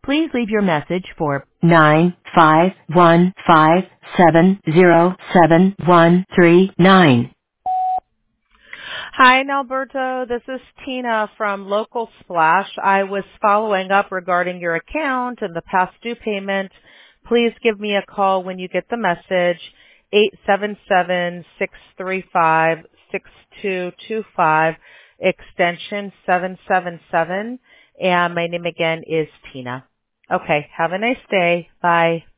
Please leave your message for 951570739. Hi, Alberto. This is Tina from Local Splash. I was following up regarding your account and the past due payment. Please give me a call when you get the message, 877-635-6225, extension 777. And my name again is Tina. Okay, have a nice day. Bye.